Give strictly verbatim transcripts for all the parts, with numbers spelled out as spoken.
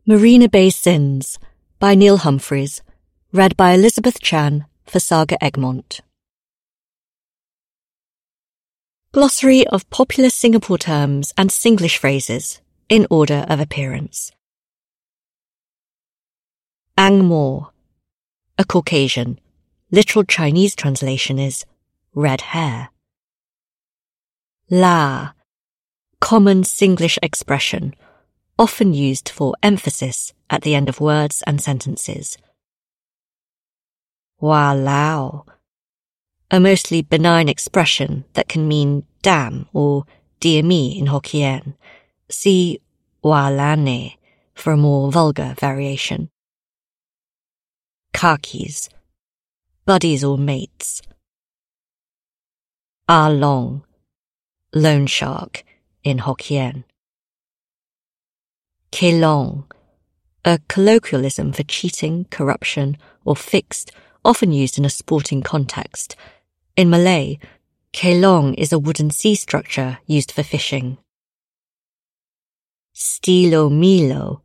Marina Bay Sins by Neil Humphreys, read by Elizabeth Chan for Saga Egmont. Glossary of popular Singapore terms and Singlish phrases in order of appearance. Ang Mo, a Caucasian. Literal Chinese translation is red hair. La, common Singlish expression, often used for emphasis at the end of words and sentences. Wa lao, a mostly benign expression that can mean damn or dear me in Hokkien. See wa lane for a more vulgar variation. Khakis, buddies or mates. Ah long, loan shark in Hokkien. Kelong, a colloquialism for cheating, corruption, or fixed, often used in a sporting context. In Malay, kelong is a wooden sea structure used for fishing. Stilo milo,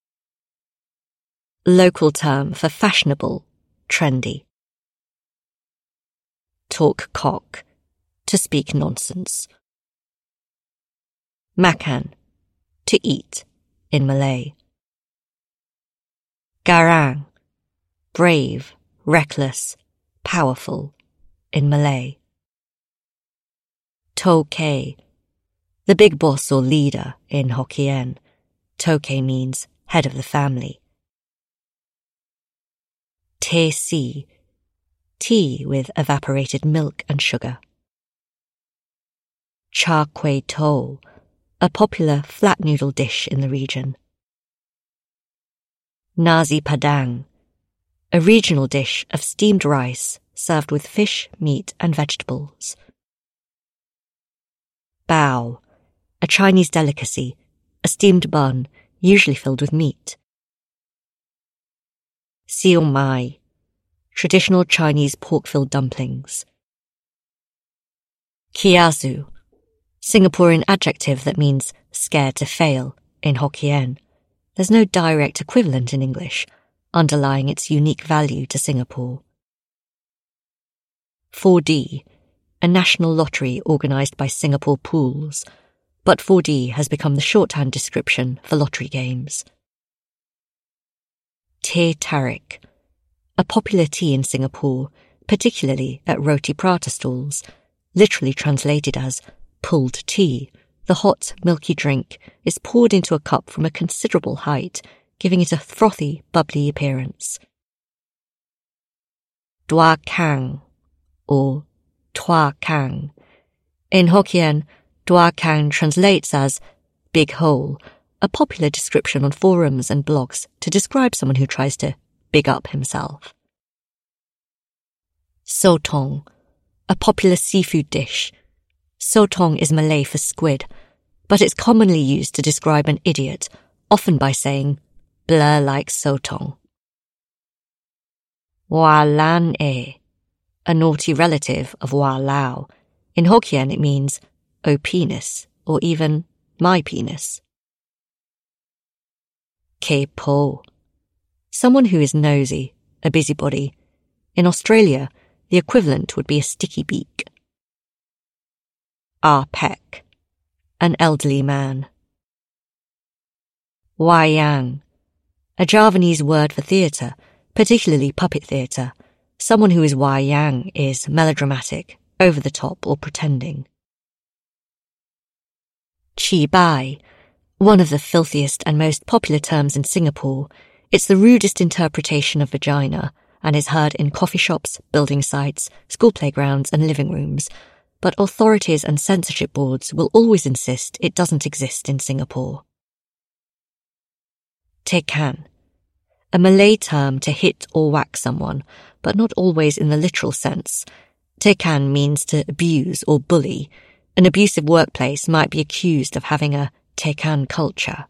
local term for fashionable, trendy. Talk cock, to speak nonsense. Makan, to eat, in Malay. Garang, brave, reckless, powerful, in Malay. Tokay, the big boss or leader in Hokkien. Tokay means head of the family. Te si, tea with evaporated milk and sugar. Char kway teow, a popular flat noodle dish in the region. Nasi Padang, a regional dish of steamed rice served with fish, meat and vegetables. Bao, a Chinese delicacy, a steamed bun usually filled with meat. Siu mai, traditional Chinese pork-filled dumplings. Kiasu, Singaporean adjective that means scared to fail in Hokkien. There's no direct equivalent in English, underlying its unique value to Singapore. four D, a national lottery organised by Singapore Pools, but four D has become the shorthand description for lottery games. Teh tarik, a popular tea in Singapore, particularly at roti prata stalls, literally translated as pulled tea. The hot, milky drink is poured into a cup from a considerable height, giving it a frothy, bubbly appearance. Dua kang, or Tua kang. In Hokkien, Dua kang translates as big hole, a popular description on forums and blogs to describe someone who tries to big up himself. Sotong, a popular seafood dish. Sotong is Malay for squid, but it's commonly used to describe an idiot, often by saying, blur like sotong. Wa lan e, a naughty relative of wa lao. In Hokkien it means, oh penis, or even, my penis. Ke po, someone who is nosy, a busybody. In Australia, the equivalent would be a sticky beak. Ah pek, an elderly man. Wayang, a Javanese word for theatre, particularly puppet theatre. Someone who is wayang is melodramatic, over the top or pretending. Chi bai, one of the filthiest and most popular terms in Singapore. It's the rudest interpretation of vagina and is heard in coffee shops, building sites, school playgrounds and living rooms. But authorities and censorship boards will always insist it doesn't exist in Singapore. Tekan, a Malay term to hit or whack someone, but not always in the literal sense. Tekan means to abuse or bully. An abusive workplace might be accused of having a tekan culture.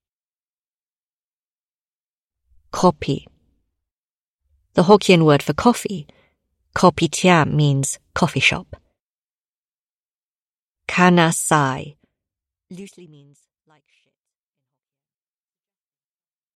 Kopi, the Hokkien word for coffee. Kopitiam means coffee shop. Kanasai loosely means